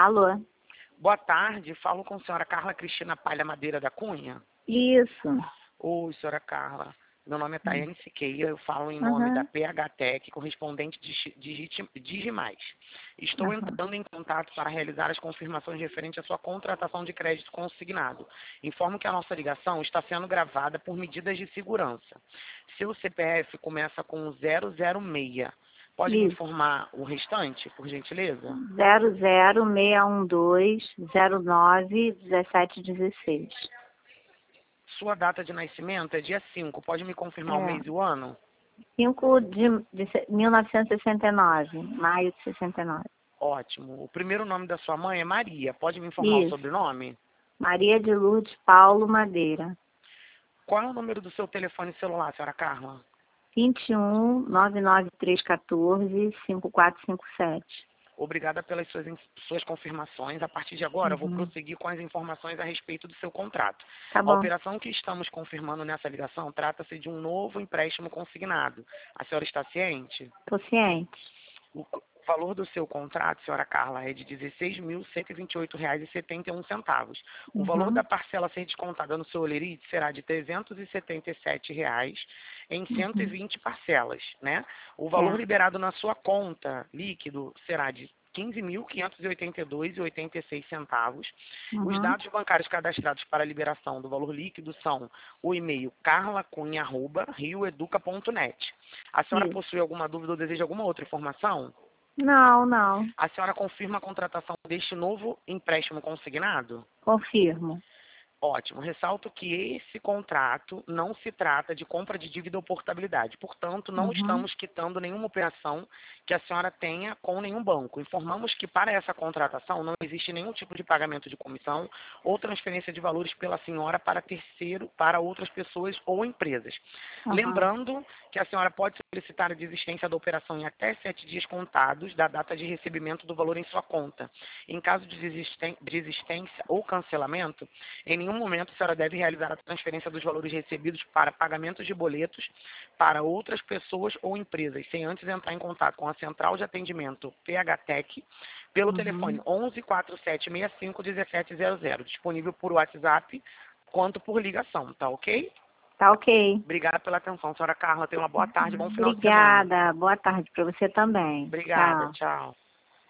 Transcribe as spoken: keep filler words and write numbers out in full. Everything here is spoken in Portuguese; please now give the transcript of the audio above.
Alô? Boa tarde, falo com a senhora Carla Cristina Palha Madeira da Cunha. Isso. Oi, senhora Carla. Meu nome é Tayane Siqueira, eu falo em nome da Uhum. P H Tech, correspondente de Chi- Digite- Digimais. Estou Uhum. entrando em contato para realizar as confirmações referentes à sua contratação de crédito consignado. Informo que a nossa ligação está sendo gravada por medidas de segurança. Seu C P F começa com zero zero seis. Pode me Isso. informar o restante, por gentileza? zero zero seis um dois zero nove um sete um seis. Sua data de nascimento é dia cinco. Pode me confirmar o É. mês e o ano? cinco de, de se- mil novecentos e sessenta e nove. Maio de sessenta e nove. Ótimo. O primeiro nome da sua mãe é Maria. Pode me informar o Isso. sobrenome? Maria de Lourdes Paulo Madeira. Qual é o número do seu telefone celular, senhora Carla? vinte e um, nove nove três um quatro, cinco quatro cinco sete. Obrigada pelas suas, in- suas confirmações. A partir de agora, eu vou Uhum. prosseguir com as informações a respeito do seu contrato. Tá A bom. operação que estamos confirmando nessa ligação trata-se de um novo empréstimo consignado. A senhora está ciente? Tô ciente. O c- valor do seu contrato, senhora Carla, é de dezesseis mil cento e vinte e oito reais e setenta e um centavos. O valor Uhum. da parcela a ser descontada no seu holerite será de trezentos e setenta e sete reais em cento e Uhum. vinte parcelas, né? O valor É. liberado na sua conta líquido será de quinze mil quinhentos e oitenta e dois reais e oitenta e seis centavos. Os Uhum. dados bancários cadastrados para a liberação do valor líquido são o e-mail carlacunha arroba rioeduca ponto net. A senhora Isso. possui alguma dúvida ou deseja alguma outra informação? Não, não. A senhora confirma a contratação deste novo empréstimo consignado? Confirmo. Ótimo. Ressalto que esse contrato não se trata de compra de dívida ou portabilidade. Portanto, não Uhum. estamos quitando nenhuma operação que a senhora tenha com nenhum banco. Informamos que para essa contratação não existe nenhum tipo de pagamento de comissão ou transferência de valores pela senhora para terceiro, para outras pessoas ou empresas. Uhum. Lembrando que a senhora pode solicitar a desistência da operação em até sete dias contados da data de recebimento do valor em sua conta. Em caso de desisten- desistência ou cancelamento, em nenhum momento a senhora deve realizar a transferência dos valores recebidos para pagamentos de boletos para outras pessoas ou empresas, sem antes entrar em contato com a Central de Atendimento P H Tech pelo telefone Uhum. onze, quatro sete seis cinco, um sete zero zero, disponível por WhatsApp quanto por ligação, tá ok? Tá ok. Obrigada pela atenção, senhora Carla. Tenha uma boa tarde, bom final de semana. Obrigada. Boa tarde para você também. Obrigada, Tchau. tchau.